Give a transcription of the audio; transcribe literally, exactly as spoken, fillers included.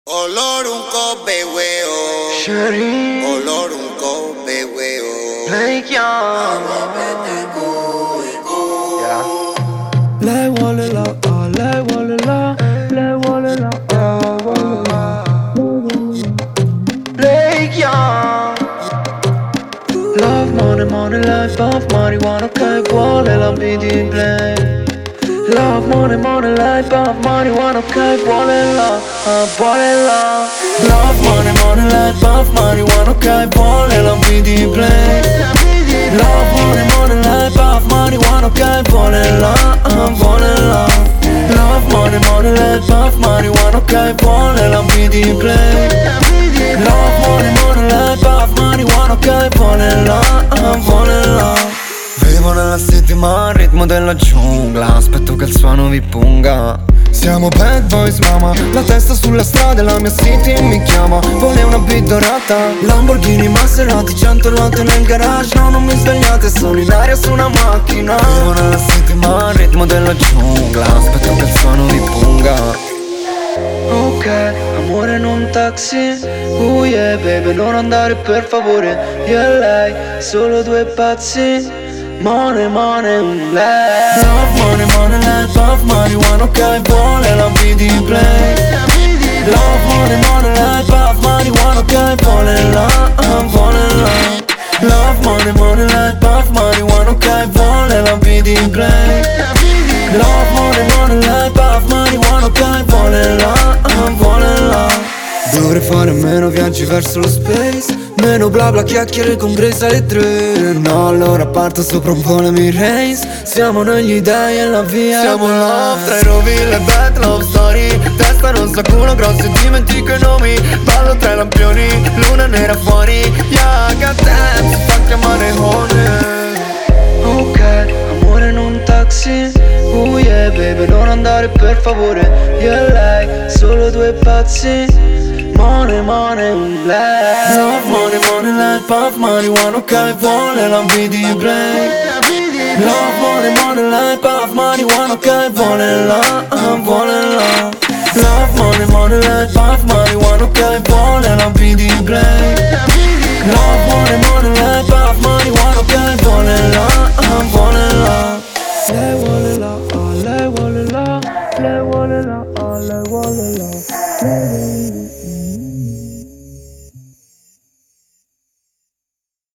Ọlọ́run kọ́ bẹ̀wẹ̀ o. Sherry, Ọlọ́run kọ́ bẹ̀wẹ̀ o. Blake Young. Yeah. Lei vuole la, ah, lei vuole la, lei vuole la, ah, vuole la. Blake Young. Love, money, money, life, of marijuana, che vuole la vidi Blake. Love, money, money, life, of marijuana, che vuole la, ah, vuole la. Love, money, money, life, of marijuana, che vuole la vidi Blake. Love, money, money, life, of marijuana, che vuole la, ah, vuole la. Love, money, money, life, of marijuana, che vuole la vidi Blake. Love, money, money, life, of marijuana, che vuole la, ah, vuole la. Vivo nella city ma al ritmo della giungla, aspetto che il suono vi punga. Siamo bad boys mama, la testa sulla strada e la mia city mi chiama. Vuole una beat dorata, Lamborghini, Maserati, cento ruote nel garage. No, non mi svegliate, sono in aria su una macchina. Vivo nella city ma al ritmo della giungla, aspetto che il suono vi punga. Ok, amore in un taxi. Uh yeah, baby, non andare per favore. Io e lei, solo due pazzi. Money, money, un lei. Love, money, money, life, of marijuana, che vuole la vidi Blake. Love, money, money, life, of marijuana, che vuole la, ah, vuole la. Love, money, money, life, of marijuana, che vuole la vidi Blake. Love, money, money, life, of marijuana, che vuole la, ah, vuole la. Dovrei fare meno viaggi verso lo space, meno bla bla chiacchiere con Grace alle tre. No, allora parto sopra un po' le mie race. Siamo negli dei e la via. Siamo love, tra i rovine e bad love story. Testa non sa culo grosso e dimentico i nomi. Ballo tra i lampioni, luna nera fuori. Yeah, got that, si fa chiamare Honey. Ok, amore in un taxi. Uh yeah, baby, non andare per favore. Io e lei, solo due pazzi. Money, money, un lei. Love, money, money, life, of marijuana, che vuole la vidi Blake. Love, money, money, life, of marijuana, che vuole la, ah, vuole la. Love, money, money, life, of marijuana, che vuole la vidi Blake. Love, money, money, life, of marijuana, che vuole la.